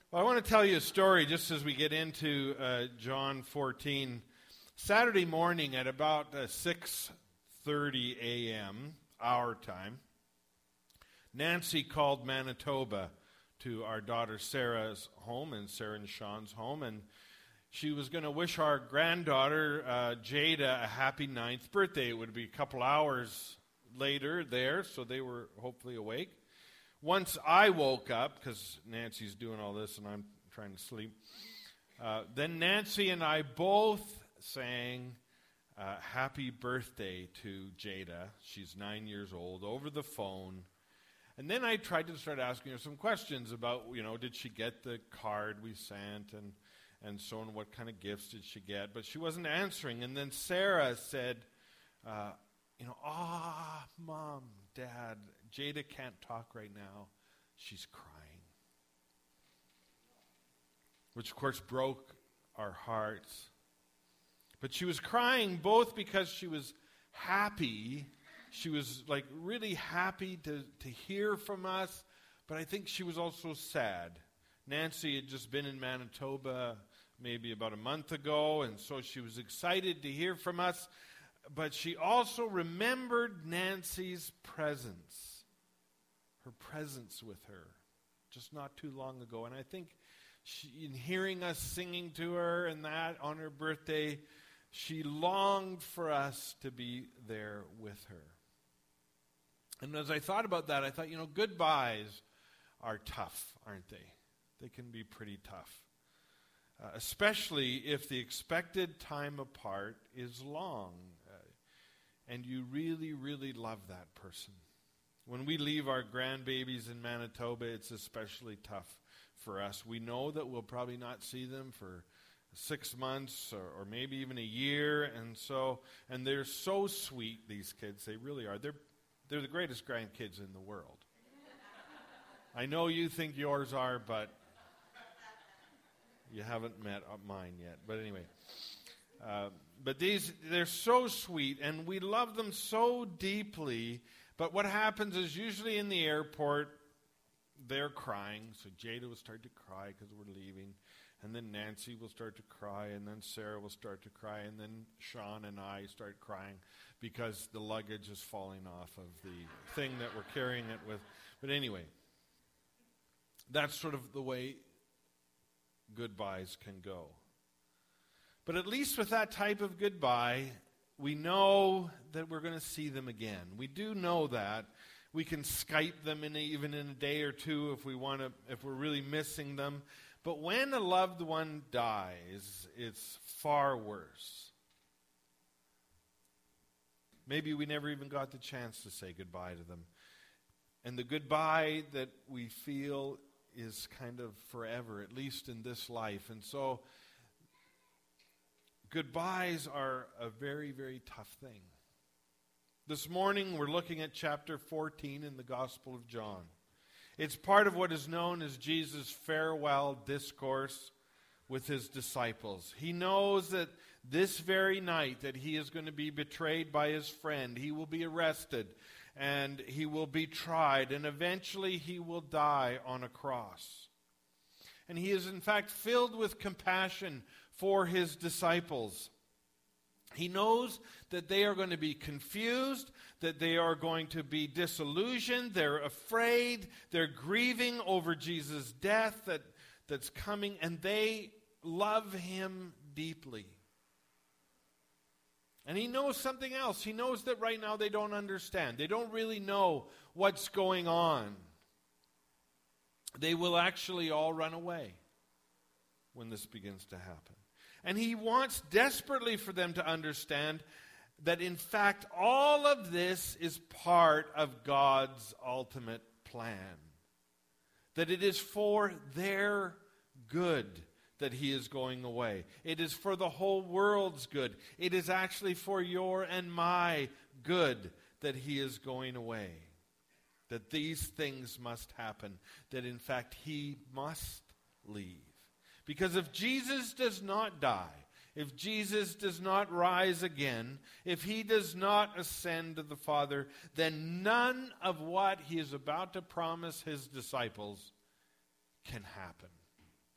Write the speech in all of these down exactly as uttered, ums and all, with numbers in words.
Well, I want to tell you a story just as we get into uh, John fourteen. Saturday morning at about uh, six thirty a.m., our time, Nancy called Manitoba to our daughter Sarah's home and Sarah and Sean's home, and she was going to wish our granddaughter uh, Jada a happy ninth birthday. It would be a couple hours later there, so they were hopefully awake. Once I woke up, because Nancy's doing all this and I'm trying to sleep, uh, then Nancy and I both sang uh, happy birthday to Jada. She's nine years old, over the phone. And then I tried to start asking her some questions about, you know, did she get the card we sent and, and so on, what kind of gifts did she get? But she wasn't answering. And then Sarah said, uh, you know, ah, Mom, Dad, Jada can't talk right now. She's crying. Which, of course, broke our hearts. But she was crying both because she was happy. She was, like, really happy to, to hear from us. But I think she was also sad. Nancy had just been in Manitoba maybe about a month ago, and so she was excited to hear from us. But she also remembered Nancy's presence, her presence with her, just not too long ago. And I think she, in hearing us singing to her and that on her birthday, she longed for us to be there with her. And as I thought about that, I thought, you know, goodbyes are tough, aren't they? They can be pretty tough, uh, especially if the expected time apart is long. And you really, really love that person. When we leave our grandbabies in Manitoba, it's especially tough for us. We know that we'll probably not see them for six months or, or maybe even a year. And so, and they're so sweet, these kids. They really are. They're, they're the greatest grandkids in the world. I know you think yours are, but you haven't met mine yet. But anyway. Uh, but these, they're so sweet, and we love them so deeply. But what happens is usually in the airport, they're crying. So Jada will start to cry because we're leaving. And then Nancy will start to cry, and then Sarah will start to cry, and then Sean and I start crying because the luggage is falling off of the thing that we're carrying it with. But anyway, that's sort of the way goodbyes can go. But at least with that type of goodbye, we know that we're going to see them again. We do know that. We can Skype them in a, even in a day or two if we want to, if we're really missing them. But when a loved one dies, it's far worse. Maybe we never even got the chance to say goodbye to them. And the goodbye that we feel is kind of forever, at least in this life. And so goodbyes are a very, very tough thing. This morning we're looking at chapter fourteen in the Gospel of John. It's part of what is known as Jesus' farewell discourse with his disciples. He knows that this very night that he is going to be betrayed by his friend, he will be arrested and he will be tried, and eventually he will die on a cross. And he is in fact filled with compassion for his disciples. He knows that they are going to be confused, that they are going to be disillusioned, they're afraid, they're grieving over Jesus' death that, that's coming, and they love him deeply. And he knows something else. He knows that right now they don't understand. They don't really know what's going on. They will actually all run away when this begins to happen. And he wants desperately for them to understand that in fact all of this is part of God's ultimate plan. That it is for their good that he is going away. It is for the whole world's good. It is actually for your and my good that he is going away. That these things must happen. That in fact he must leave. Because if Jesus does not die, if Jesus does not rise again, if he does not ascend to the Father, then none of what he is about to promise his disciples can happen.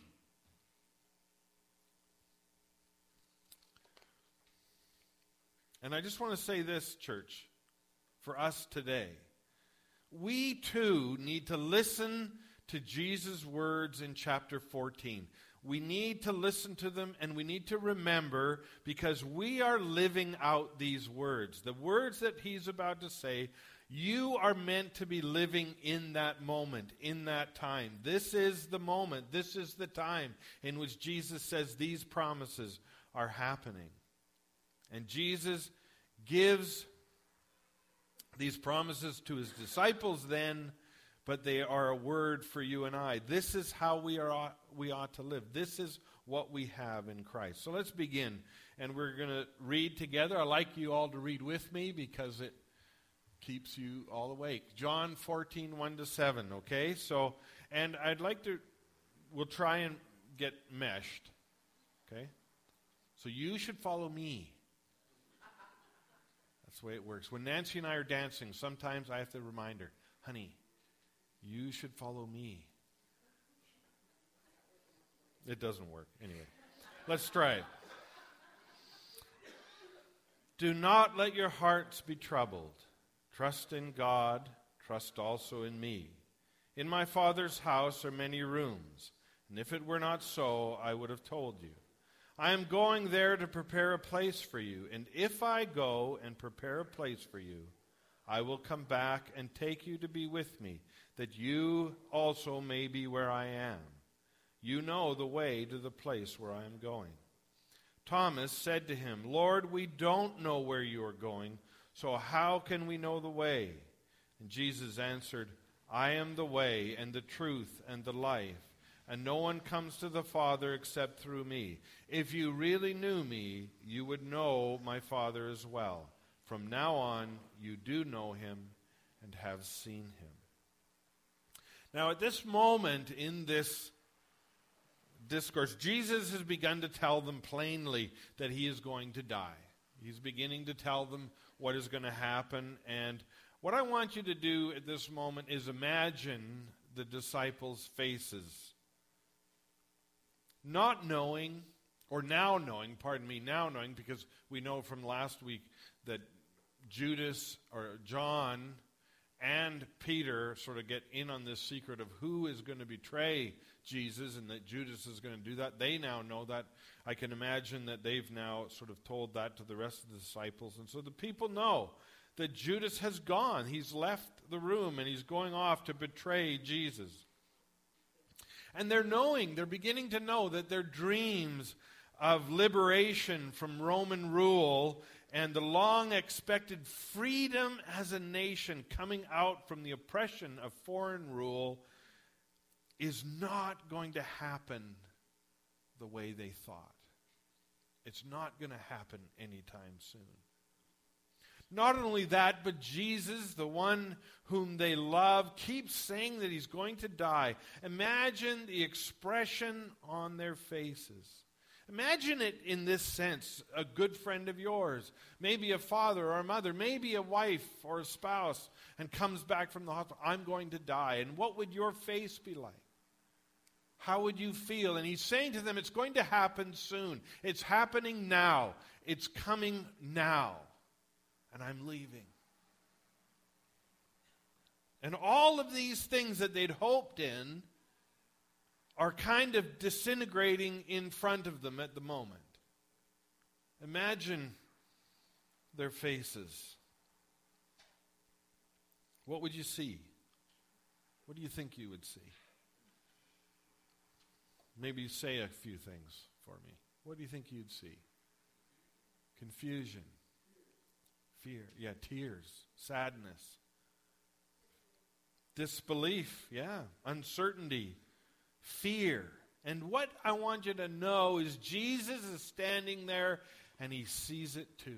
And I just want to say this, church, for us today. We too need to listen to Jesus' words in chapter fourteen. We need to listen to them, and we need to remember, because we are living out these words. The words that he's about to say, you are meant to be living in that moment, in that time. This is the moment. This is the time in which Jesus says these promises are happening. And Jesus gives these promises to his disciples then, but they are a word for you and I. This is how we are we ought to live. This is what we have in Christ. So let's begin, and we're going to read together. I'd like you all to read with me because it keeps you all awake. John fourteen, one to seven, okay? So, and I'd like to, we'll try and get meshed, okay? So you should follow me. That's the way it works. When Nancy and I are dancing, sometimes I have to remind her, honey, you should follow me. It doesn't work. Anyway, let's try it. Do not let your hearts be troubled. Trust in God. Trust also in me. In my Father's house are many rooms, and if it were not so, I would have told you. I am going there to prepare a place for you, and if I go and prepare a place for you, I will come back and take you to be with me, that you also may be where I am. You know the way to the place where I am going. Thomas said to him, Lord, we don't know where you are going, so how can we know the way? And Jesus answered, I am the way and the truth and the life, and no one comes to the Father except through me. If you really knew me, you would know my Father as well. From now on, you do know him and have seen him. Now, at this moment in this discourse, Jesus has begun to tell them plainly that he is going to die. He's beginning to tell them what is going to happen. And what I want you to do at this moment is imagine the disciples' faces. Not knowing, or now knowing, pardon me, now knowing, because we know from last week that Judas or John and Peter sort of get in on this secret of who is going to betray Jesus, and that Judas is going to do that. They now know that. I can imagine that they've now sort of told that to the rest of the disciples. And so the people know that Judas has gone. He's left the room, and he's going off to betray Jesus. And they're knowing, they're beginning to know that their dreams of liberation from Roman rule and the long-expected freedom as a nation coming out from the oppression of foreign rule is not going to happen the way they thought. It's not going to happen anytime soon. Not only that, but Jesus, the one whom they love, keeps saying that he's going to die. Imagine the expression on their faces. Imagine it in this sense. A good friend of yours, maybe a father or a mother, maybe a wife or a spouse, and comes back from the hospital. I'm going to die. And what would your face be like? How would you feel? And he's saying to them, it's going to happen soon. It's happening now. It's coming now. And I'm leaving. And all of these things that they'd hoped in are kind of disintegrating in front of them at the moment. Imagine their faces. What would you see? What do you think you would see? Maybe say a few things for me. What do you think you'd see? Confusion. Fear. Yeah, tears. Sadness. Disbelief. Yeah. Uncertainty. Fear. And what I want you to know is Jesus is standing there and he sees it too.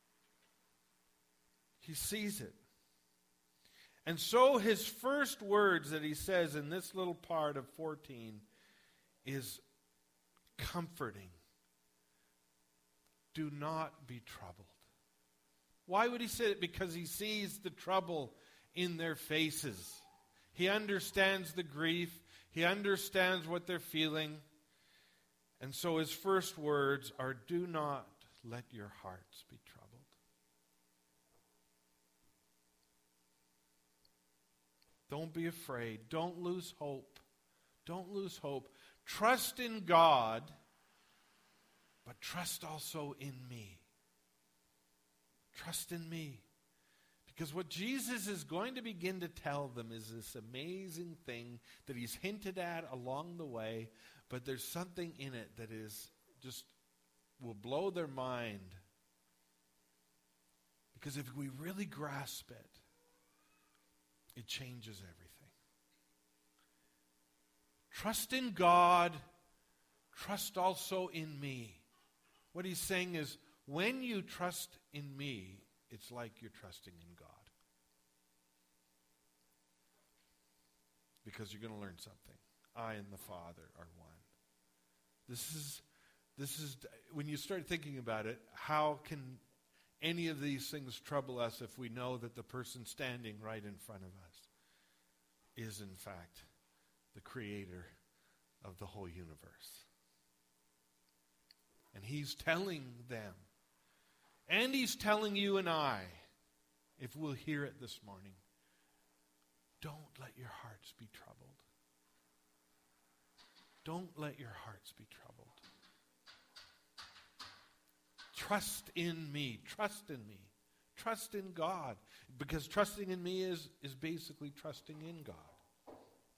He sees it. And so his first words that he says in this little part of fourteen is comforting. Do not be troubled. Why would he say it? Because he sees the trouble in their faces. He understands the grief. He understands what they're feeling. And so his first words are, do not let your hearts be troubled. Don't be afraid. Don't lose hope. Don't lose hope. Trust in God, but trust also in me. Trust in me. Because what Jesus is going to begin to tell them is this amazing thing that he's hinted at along the way, but there's something in it that is just will blow their mind. Because if we really grasp it, it changes everything. Trust in God, trust also in me. What he's saying is, when you trust in me, it's like you're trusting in God. Because you're going to learn something. I and the Father are one. This is, this is, when you start thinking about it, how can any of these things trouble us if we know that the person standing right in front of us is in fact the creator of the whole universe? And he's telling them, and he's telling you and I, if we'll hear it this morning, don't let your hearts be troubled. Don't let your hearts be troubled. Trust in me. Trust in me. Trust in God. Because trusting in me is, is basically trusting in God.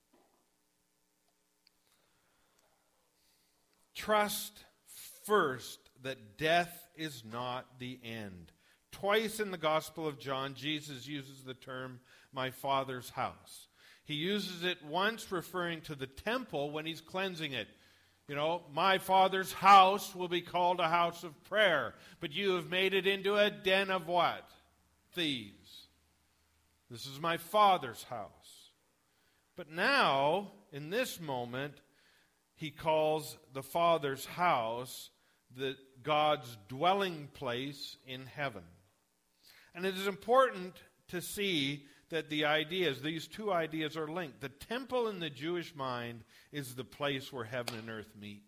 Trust first that death is not the end. Twice in the Gospel of John, Jesus uses the term, my Father's house. He uses it once referring to the temple when he's cleansing it. You know, my Father's house will be called a house of prayer, but you have made it into a den of what? Thieves. This is my Father's house. But now, in this moment, he calls the Father's house the God's dwelling place in heaven. And it is important to see that the ideas, these two ideas are linked. The temple in the Jewish mind is the place where heaven and earth meet.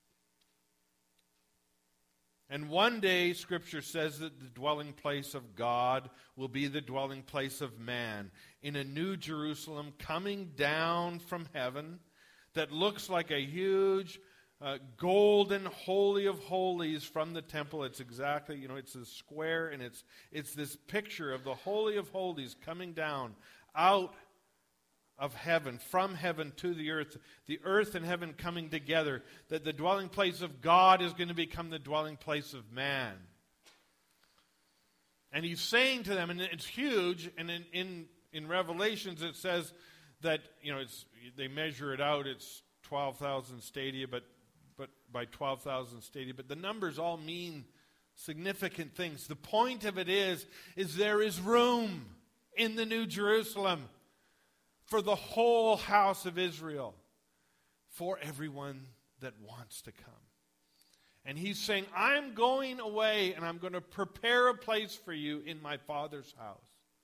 And one day, Scripture says that the dwelling place of God will be the dwelling place of man in a new Jerusalem coming down from heaven that looks like a huge uh, golden holy of holies from the temple. It's exactly, you know, it's a square, and it's it's this picture of the holy of holies coming down out of heaven, from heaven to the earth, the earth and heaven coming together, that the dwelling place of God is going to become the dwelling place of man. And he's saying to them, and it's huge, and in, in, in Revelations it says that, you know, it's they measure it out, it's twelve thousand stadia, but but by twelve thousand stadia, but the numbers all mean significant things. The point of it is, is there is room in the New Jerusalem for the whole house of Israel, for everyone that wants to come. And he's saying, I'm going away and I'm going to prepare a place for you in my Father's house.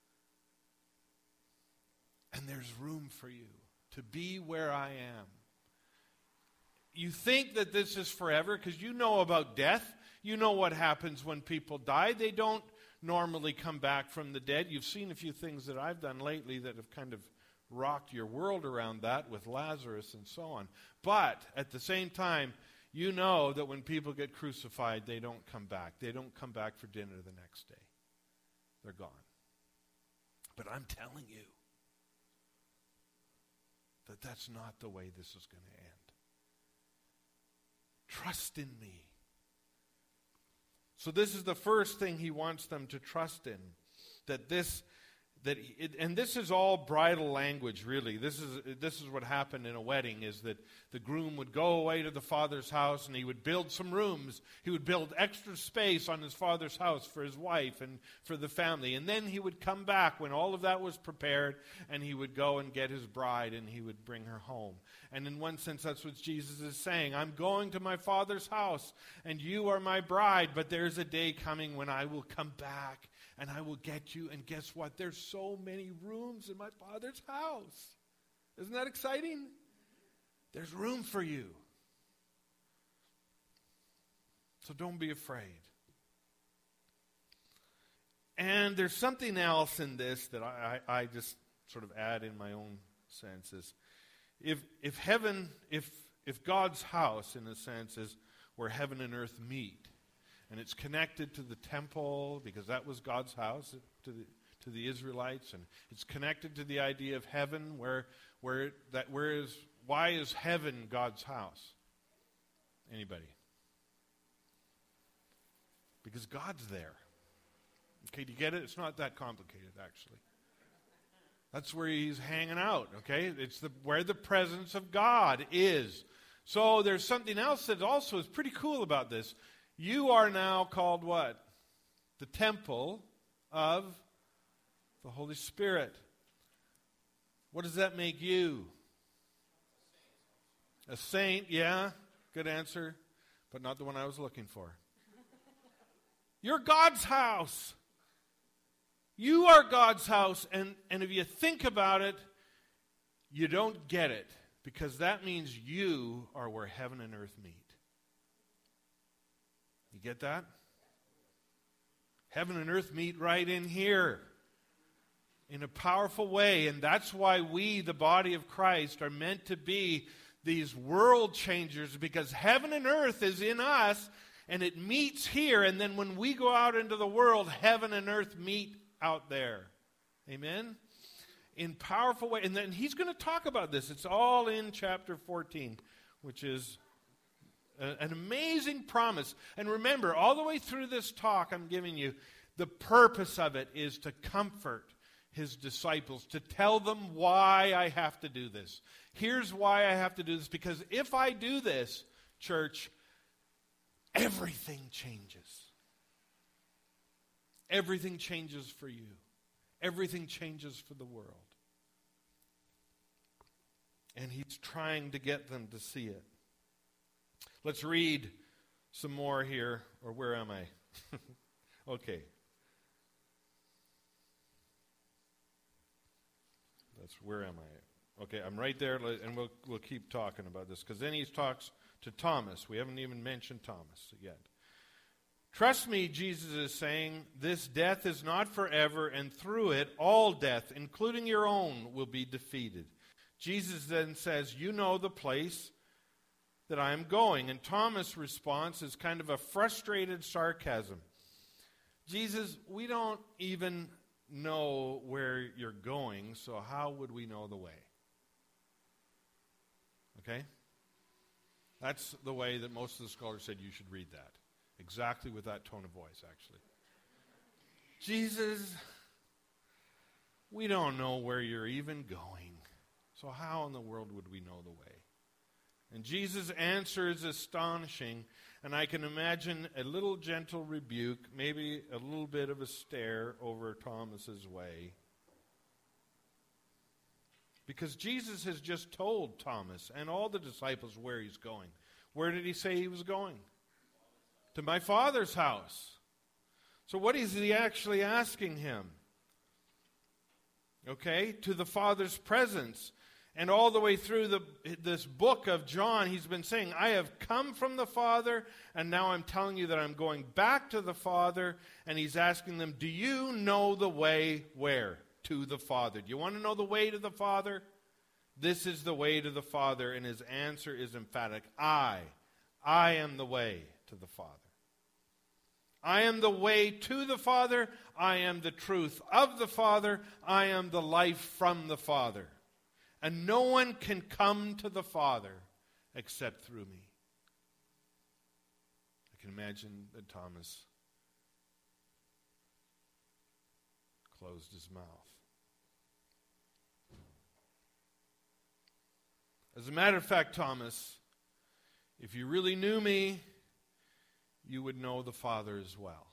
And there's room for you to be where I am. You think that this is forever because you know about death. You know what happens when people die. They don't normally come back from the dead. You've seen a few things that I've done lately that have kind of rocked your world around that with Lazarus and so on. But at the same time, you know that when people get crucified, they don't come back. They don't come back for dinner the next day. They're gone. But I'm telling you that that's not the way this is going to end. Trust in me. So this is the first thing he wants them to trust in. That this, that it, and this is all bridal language, really. This is this is what happened in a wedding, is that the groom would go away to the father's house and he would build some rooms. He would build extra space on his father's house for his wife and for the family. And then he would come back when all of that was prepared, and he would go and get his bride and he would bring her home. And in one sense, that's what Jesus is saying. I'm going to my Father's house, and you are my bride, but there's a day coming when I will come back, and I will get you. And guess what? There's so many rooms in my Father's house. Isn't that exciting? There's room for you. So don't be afraid. And there's something else in this that I, I, I just sort of add in my own sense is, if if heaven, if if God's house, in a sense, is where heaven and earth meet, and it's connected to the temple because that was God's house to the to the Israelites, and it's connected to the idea of heaven, where where that where is why is heaven God's house? Anybody? Because God's there. Okay, do you get it? It's not that complicated, actually. That's where he's hanging out, okay? It's the where the presence of God is. So there's something else that also is pretty cool about this. You are now called what? The temple of the Holy Spirit. What does that make you? A saint, yeah. Good answer, but not the one I was looking for. You're God's house. You are God's house, and, and if you think about it, you don't get it, because that means you are where heaven and earth meet. You get that? Heaven and earth meet right in here in a powerful way, and that's why we, the body of Christ, are meant to be these world changers, because heaven and earth is in us, and it meets here, and then when we go out into the world, heaven and earth meet out there. Amen? In powerful way. And then he's going to talk about this. It's all in chapter fourteen, which is a, an amazing promise. And remember, all the way through this talk I'm giving you, the purpose of it is to comfort his disciples, to tell them why I have to do this. Here's why I have to do this, because if I do this, church, everything changes. Everything changes for you. Everything changes for the world. And he's trying to get them to see it. Let's read some more here. Or where am I? Okay. That's where am I? Okay, I'm right there, and we'll we'll keep talking about this, because then he talks to Thomas. We haven't even mentioned Thomas yet. Trust me, Jesus is saying, this death is not forever, and through it, all death, including your own, will be defeated. Jesus then says, you know the place that I am going. And Thomas' response is kind of a frustrated sarcasm. Jesus, we don't even know where you're going, so how would we know the way? Okay? That's the way that most of the scholars said you should read that. Exactly with that tone of voice, actually. Jesus, we don't know where you're even going. So how in the world would we know the way? And Jesus' answer is astonishing. And I can imagine a little gentle rebuke, maybe a little bit of a stare over Thomas's way. Because Jesus has just told Thomas and all the disciples where he's going. Where did he say he was going? To my Father's house. So what is he actually asking him? Okay, to the Father's presence. And all the way through the, this book of John, he's been saying, I have come from the Father, and now I'm telling you that I'm going back to the Father. And he's asking them, do you know the way where? To the Father. Do you want to know the way to the Father? This is the way to the Father, and his answer is emphatic. I, I am the way to the Father. I am the way to the Father. I am the truth of the Father. I am the life from the Father. And no one can come to the Father except through me. I can imagine that Thomas closed his mouth. As a matter of fact, Thomas, if you really knew me, you would know the Father as well.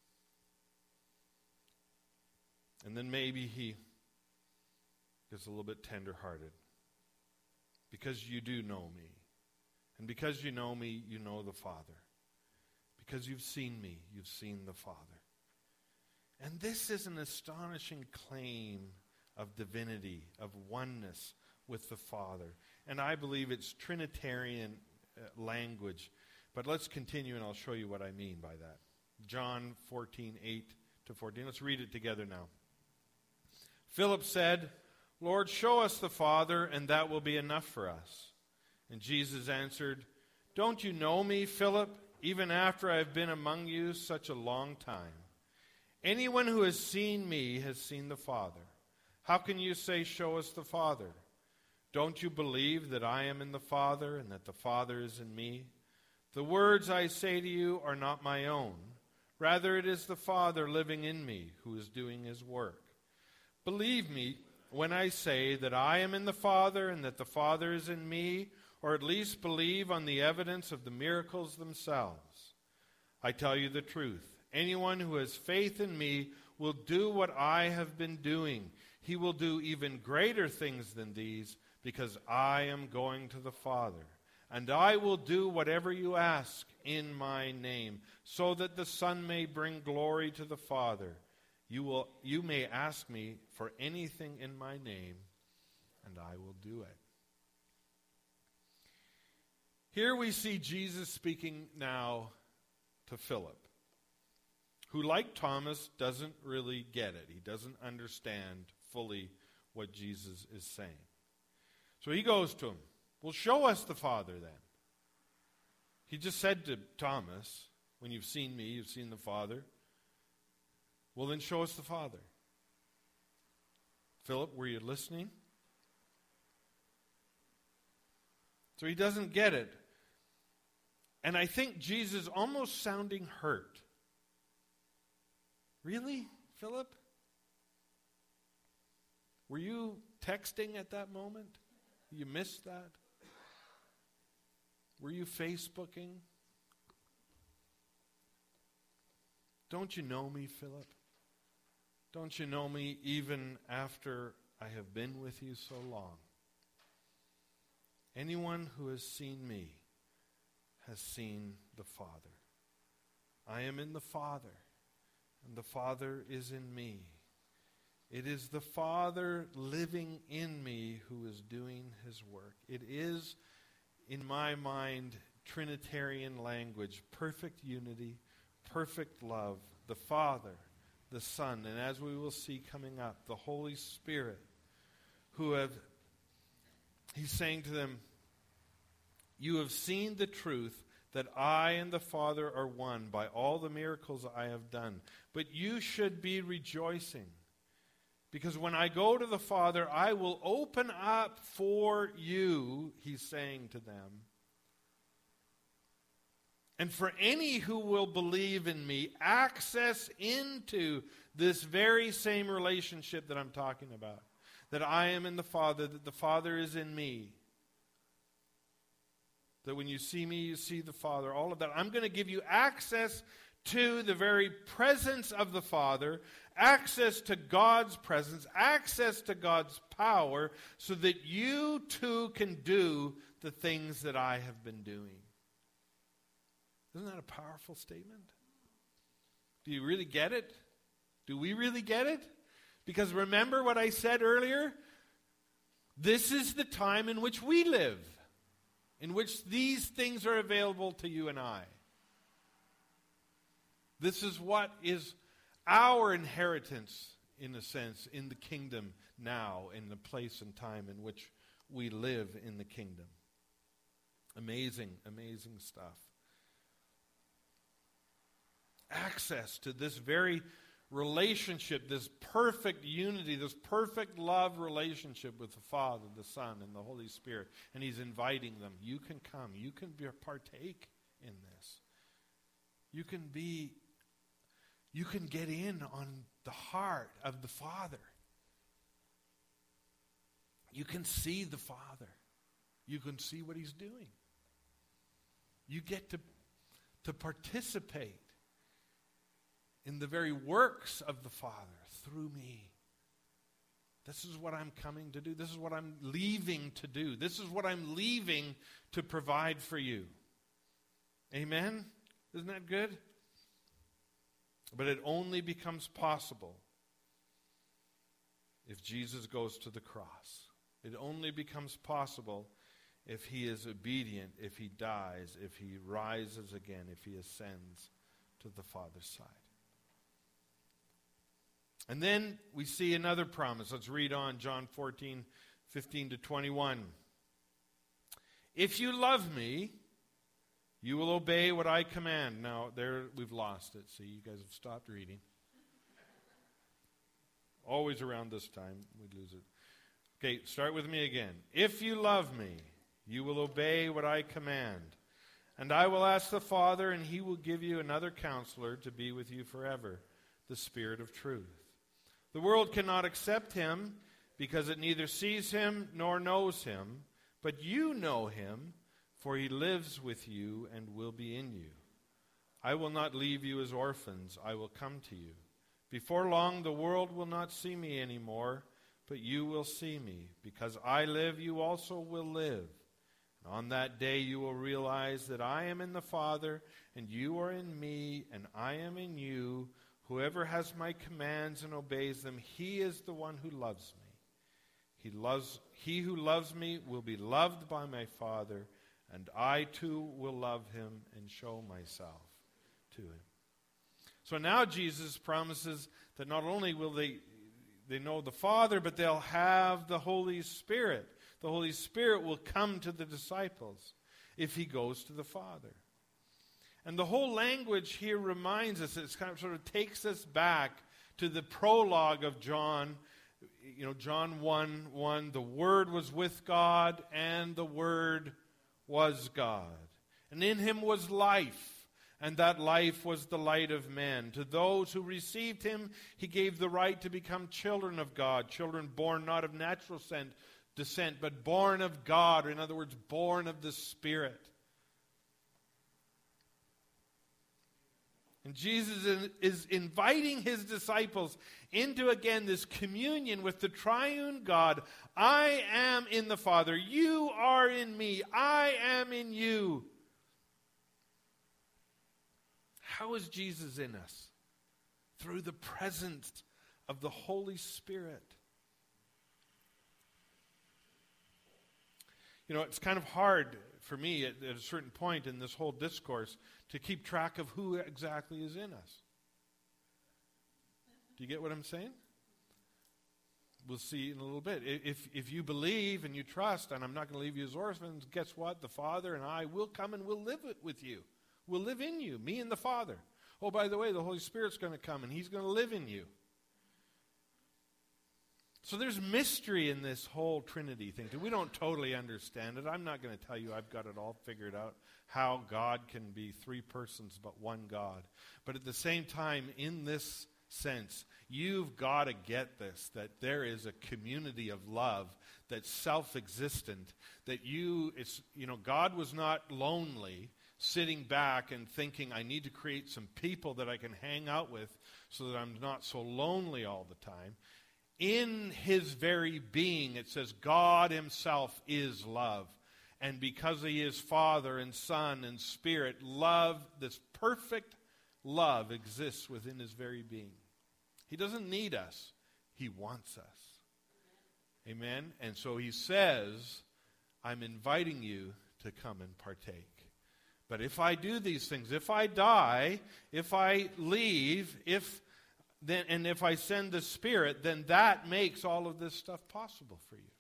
And then maybe he gets a little bit tender-hearted. Because you do know me. And because you know me, you know the Father. Because you've seen me, you've seen the Father. And this is an astonishing claim of divinity, of oneness with the Father. And I believe it's Trinitarian uh, language. But let's continue, and I'll show you what I mean by that. John fourteen, eight to fourteen. Let's read it together now. Philip said, Lord, show us the Father, and that will be enough for us. And Jesus answered, Don't you know me, Philip, even after I have been among you such a long time? Anyone who has seen me has seen the Father. How can you say, Show us the Father? Don't you believe that I am in the Father, and that the Father is in me? The words I say to you are not my own. Rather, it is the Father living in me who is doing his work. Believe me when I say that I am in the Father and that the Father is in me, or at least believe on the evidence of the miracles themselves. I tell you the truth. Anyone who has faith in me will do what I have been doing. He will do even greater things than these, because I am going to the Father. And I will do whatever you ask in my name, so that the Son may bring glory to the Father. You will, you may ask me for anything in my name, and I will do it. Here we see Jesus speaking now to Philip, who, like Thomas, doesn't really get it. He doesn't understand fully what Jesus is saying. So he goes to him. Well, show us the Father then. He just said to Thomas, when you've seen me, you've seen the Father. Well, then show us the Father. Philip, were you listening? So he doesn't get it. And I think Jesus almost sounding hurt. Really, Philip? Were you texting at that moment? You missed that? Were you Facebooking? Don't you know me, Philip? Don't you know me even after I have been with you so long? Anyone who has seen me has seen the Father. I am in the Father, and the Father is in me. It is the Father living in me who is doing his work. It is, in my mind, Trinitarian language, perfect unity, perfect love, the Father, the Son, and as we will see coming up, the Holy Spirit, who have, he's saying to them, you have seen the truth that I and the Father are one by all the miracles I have done. But you should be rejoicing, because when I go to the Father, I will open up for you, he's saying to them, and for any who will believe in me, access into this very same relationship that I'm talking about. That I am in the Father, that the Father is in me. That when you see me, you see the Father. All of that. I'm going to give you access to the very presence of the Father, access to God's presence, access to God's power, so that you too can do the things that I have been doing. Isn't that a powerful statement? Do you really get it? Do we really get it? Because remember what I said earlier? This is the time in which we live, in which these things are available to you and I. This is what is our inheritance, in a sense, in the kingdom now, in the place and time in which we live in the kingdom. Amazing, amazing stuff. Access to this very relationship, this perfect unity, this perfect love relationship with the Father, the Son, and the Holy Spirit. And he's inviting them. You can come. You can be, partake in this. You can be, you can get in on the heart of the Father. You can see the Father. You can see what he's doing. You get to, to participate in the very works of the Father through me. This is what I'm coming to do. This is what I'm leaving to do. This is what I'm leaving to provide for you. Amen? Isn't that good? But it only becomes possible if Jesus goes to the cross. It only becomes possible if he is obedient, if he dies, if he rises again, if he ascends to the Father's side. And then we see another promise. Let's read on, John fourteen, fifteen to twenty-one. If you love me, you will obey what I command. Now, there we've lost it. See, you guys have stopped reading. Always around this time, we lose it. Okay, start with me again. If you love me, you will obey what I command. And I will ask the Father, and he will give you another counselor to be with you forever, the Spirit of truth. The world cannot accept him because it neither sees him nor knows him, but you know him, for he lives with you and will be in you. I will not leave you as orphans. I will come to you. Before long, the world will not see me anymore, but you will see me. Because I live, you also will live. And on that day, you will realize that I am in the Father, and you are in me, and I am in you. Whoever has my commands and obeys them, he is the one who loves me. He loves, he who loves me will be loved by my Father, and I too will love him and show myself to him. So now Jesus promises that not only will they, they know the Father, but they'll have the Holy Spirit. The Holy Spirit will come to the disciples if he goes to the Father. And the whole language here reminds us, it kind of sort of takes us back to the prologue of John. You know, John one one, the Word was with God, and the Word was God. And in him was life, and that life was the light of men. To those who received him, he gave the right to become children of God, children born not of natural descent, but born of God, or in other words, born of the Spirit. And Jesus is inviting his disciples into, again, this communion with the triune God. I am in the Father. You are in me. I am in you. How is Jesus in us? Through the presence of the Holy Spirit. You know, it's kind of hard for me at, at a certain point in this whole discourse to keep track of who exactly is in us. Do you get what I'm saying? We'll see in a little bit. If, if you believe and you trust, and I'm not going to leave you as orphans, guess what? The Father and I will come and we'll live with you. We'll live in you, me and the Father. Oh, by the way, the Holy Spirit's going to come and he's going to live in you. So there's mystery in this whole Trinity thing. We don't totally understand it. I'm not going to tell you I've got it all figured out, how God can be three persons but one God. But at the same time, in this sense, you've got to get this, that there is a community of love that's self-existent, that you, it's, you know, God was not lonely, sitting back and thinking, I need to create some people that I can hang out with so that I'm not so lonely all the time. In his very being, it says God himself is love. And because he is Father and Son and Spirit, love, this perfect love exists within his very being. He doesn't need us. He wants us. Amen? And so he says, I'm inviting you to come and partake. But if I do these things, if I die, if I leave, if then and if I send the Spirit, then that makes all of this stuff possible for you.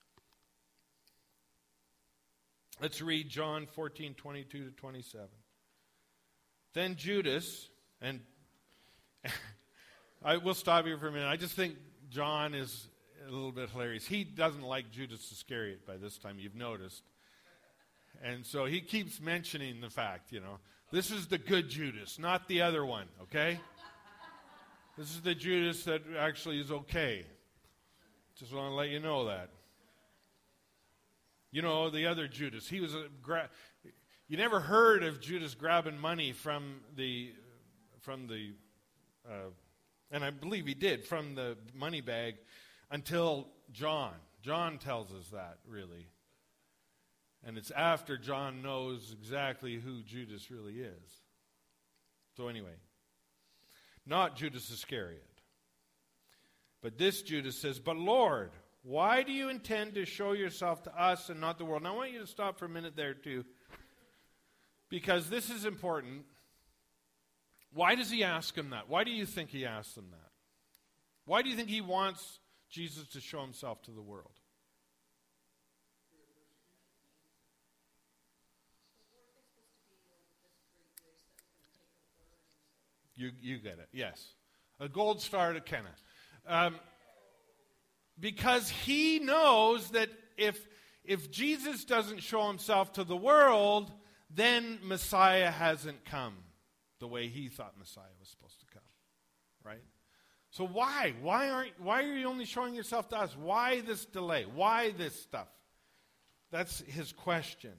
Let's read John fourteen, twenty-two to twenty-seven. Then Judas, and I will stop here for a minute. I just think John is a little bit hilarious. He doesn't like Judas Iscariot by this time, you've noticed. And so he keeps mentioning the fact, you know, this is the good Judas, not the other one, okay? This is the Judas that actually is okay. Just want to let you know that. You know, the other Judas, he was a gra- you never heard of Judas grabbing money from the from the uh, and I believe he did from the money bag until John. John tells us that, really. And it's after John knows exactly who Judas really is. So anyway, not Judas Iscariot. But this Judas says, but Lord, why do you intend to show yourself to us and not the world? Now I want you to stop for a minute there too, because this is important. Why does he ask him that? Why do you think he asks him that? Why do you think he wants Jesus to show himself to the world? You you get it, yes. A gold star to Kenneth. Um, because he knows that if if Jesus doesn't show himself to the world, then Messiah hasn't come the way he thought Messiah was supposed to come. Right? So why? Why aren't why are you only showing yourself to us? Why this delay? Why this stuff? That's his question.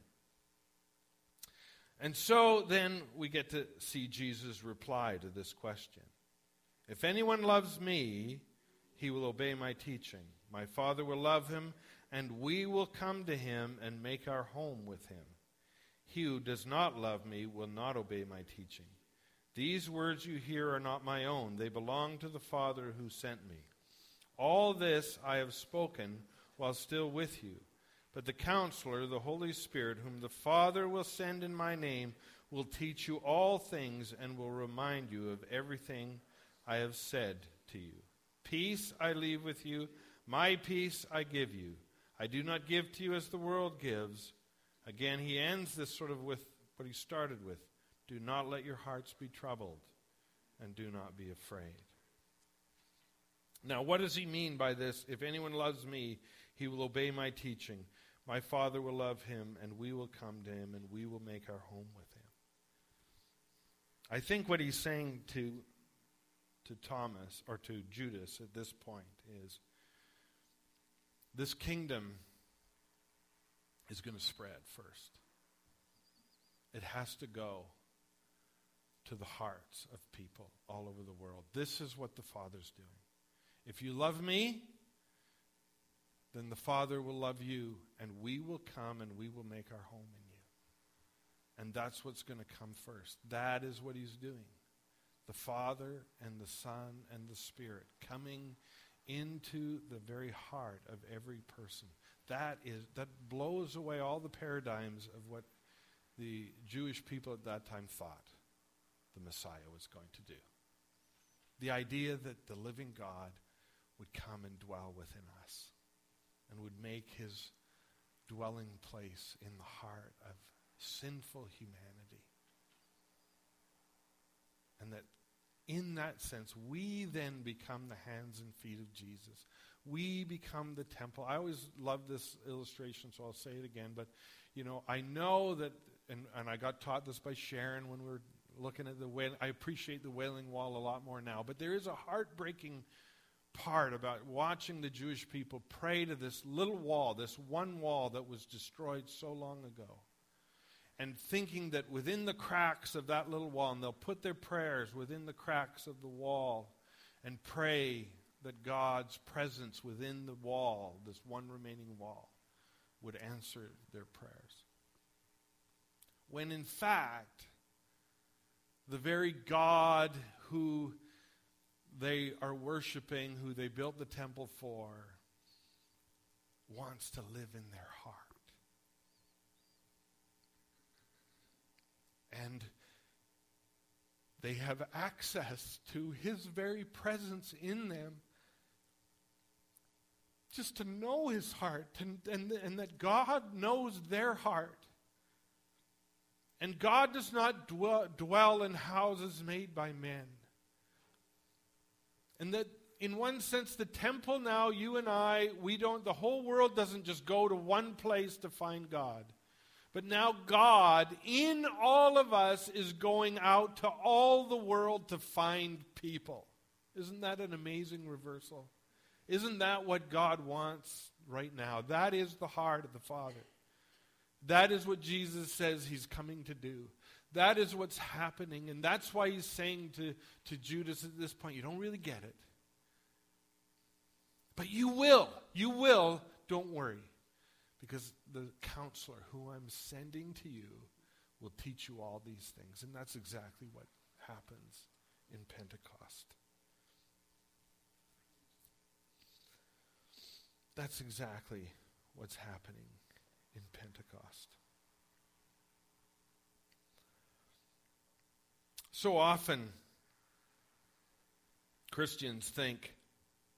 And so then we get to see Jesus' reply to this question. If anyone loves me, he will obey my teaching. My Father will love him, and we will come to him and make our home with him. He who does not love me will not obey my teaching. These words you hear are not my own. They belong to the Father who sent me. All this I have spoken while still with you. But the Counselor, the Holy Spirit, whom the Father will send in my name, will teach you all things and will remind you of everything I have said to you. Peace I leave with you, my peace I give you. I do not give to you as the world gives. Again, he ends this sort of with what he started with. Do not let your hearts be troubled, and do not be afraid. Now, what does he mean by this? If anyone loves me, he will obey my teaching. My Father will love him, and we will come to him, and we will make our home with him. I think what he's saying to, to Thomas, or to Judas at this point, is this kingdom is going to spread first. It has to go to the hearts of people all over the world. This is what the Father's doing. If you love me, then the Father will love you, and we will come and we will make our home in you. And that's what's going to come first. That is what he's doing. The Father and the Son and the Spirit coming into the very heart of every person. That is that blows away all the paradigms of what the Jewish people at that time thought the Messiah was going to do. The idea that the living God would come and dwell within us and would make his dwelling place in the heart of sinful humanity. And that in that sense, we then become the hands and feet of Jesus. We become the temple. I always love this illustration, so I'll say it again. But, you know, I know that, and, and I got taught this by Sharon when we were looking at the Wailing. I appreciate the Wailing Wall a lot more now. But there is a heartbreaking part about watching the Jewish people pray to this little wall, this one wall that was destroyed so long ago. And thinking that within the cracks of that little wall, and they'll put their prayers within the cracks of the wall and pray that God's presence within the wall, this one remaining wall, would answer their prayers. When in fact, the very God who they are worshiping, who they built the temple for, wants to live in their heart. And they have access to his very presence in them. Just to know his heart, and, and, and that God knows their heart. And God does not dwell, dwell in houses made by men. And that in one sense, the temple now, you and I, we don't, the whole world doesn't just go to one place to find God. But now God, in all of us, is going out to all the world to find people. Isn't that an amazing reversal? Isn't that what God wants right now? That is the heart of the Father. That is what Jesus says he's coming to do. That is what's happening. And that's why he's saying to, to Judas at this point, you don't really get it. But you will. You will. Don't worry. Because the Counselor who I'm sending to you will teach you all these things. And that's exactly what happens in Pentecost. That's exactly what's happening in Pentecost. So often, Christians think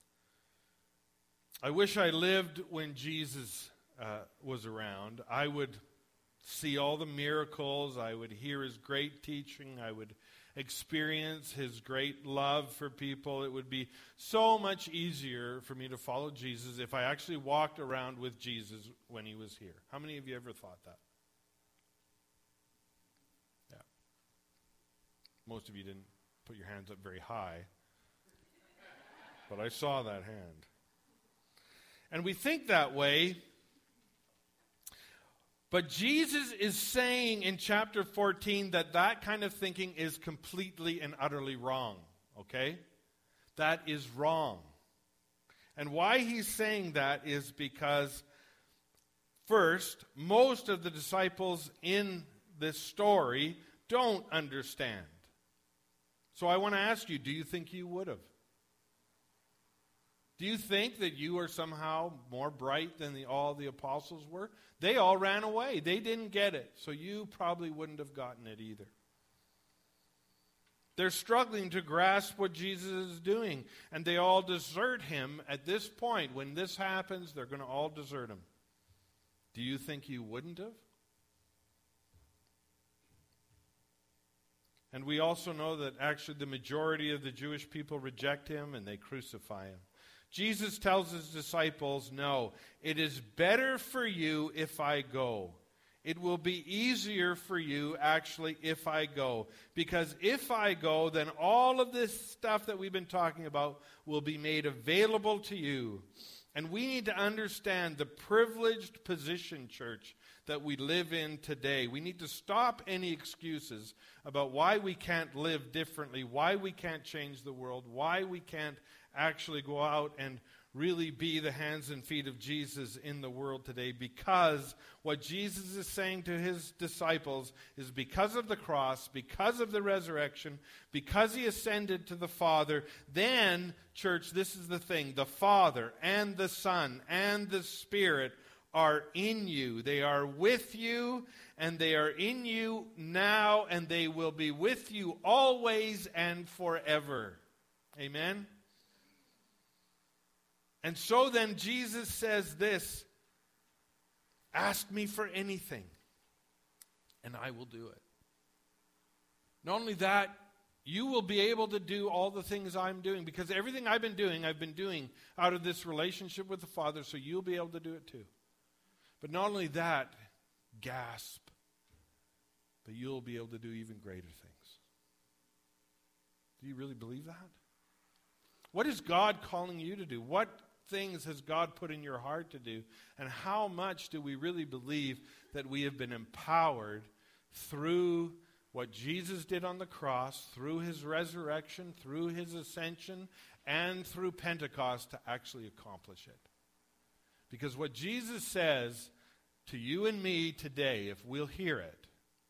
I wish I lived when Jesus uh, was around. I would see all the miracles. I would hear his great teaching. I would experience his great love for people. It would be so much easier for me to follow Jesus if I actually walked around with Jesus when he was here. How many of you ever thought that? Yeah. Most of you didn't put your hands up very high, but I saw that hand. And we think that way. But Jesus is saying in chapter fourteen that that kind of thinking is completely and utterly wrong. Okay? That is wrong. And why he's saying that is because, first, most of the disciples in this story don't understand. So I want to ask you, do you think you would have? Do you think that you are somehow more bright than the, all the apostles were? They all ran away. They didn't get it. So you probably wouldn't have gotten it either. They're struggling to grasp what Jesus is doing. And they all desert him at this point. When this happens, they're going to all desert him. Do you think you wouldn't have? And we also know that actually the majority of the Jewish people reject him and they crucify him. Jesus tells his disciples, no, it is better for you if I go. It will be easier for you, actually, if I go. Because if I go, then all of this stuff that we've been talking about will be made available to you. And we need to understand the privileged position, church, that we live in today. We need to stop any excuses about why we can't live differently, why we can't change the world, why we can't actually go out and really be the hands and feet of Jesus in the world today, because what Jesus is saying to his disciples is because of the cross, because of the resurrection, because he ascended to the Father, then, church, this is the thing, the Father and the Son and the Spirit are in you. They are with you, and they are in you now, and they will be with you always and forever. Amen? And so then Jesus says this, ask me for anything, and I will do it. Not only that, you will be able to do all the things I'm doing, because everything I've been doing, I've been doing out of this relationship with the Father, so you'll be able to do it too. But not only that, gasp, but you'll be able to do even greater things. Do you really believe that? What is God calling you to do? What things has God put in your heart to do? And how much do we really believe that we have been empowered through what Jesus did on the cross, through his resurrection, through his ascension, and through Pentecost to actually accomplish it? Because what Jesus says to you and me today, if we'll hear it,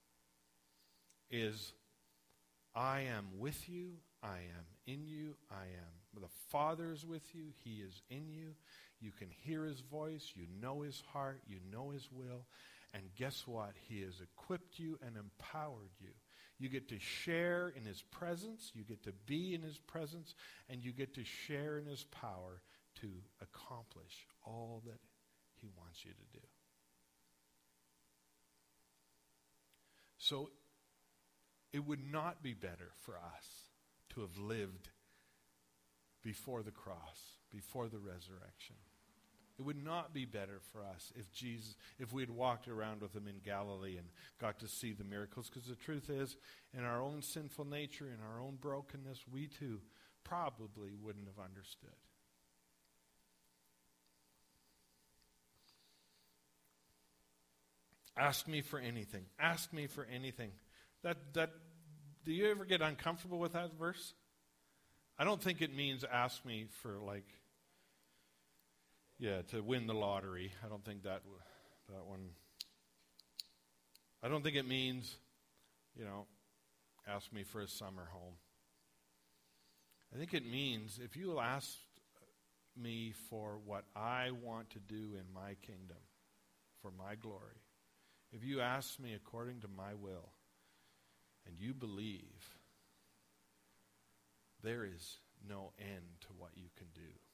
is, I am with you, I am in you, I am. The Father is with you, he is in you. You can hear his voice, you know his heart, you know his will. And guess what? He has equipped you and empowered you. You get to share in his presence, you get to be in his presence, and you get to share in his power to accomplish all that he wants you to do. So it would not be better for us to have lived before the cross, before the resurrection. It would not be better for us if Jesus, if we had walked around with him in Galilee and got to see the miracles, because the truth is, in our own sinful nature, in our own brokenness, we too probably wouldn't have understood. Ask me for anything. Ask me for anything. That that do you ever get uncomfortable with that verse? I don't think it means ask me for, like, yeah, to win the lottery. I don't think that that one. I don't think it means, you know, ask me for a summer home. I think it means if you will ask me for what I want to do in my kingdom, for my glory, if you ask me according to my will, and you believe, there is no end to what you can do.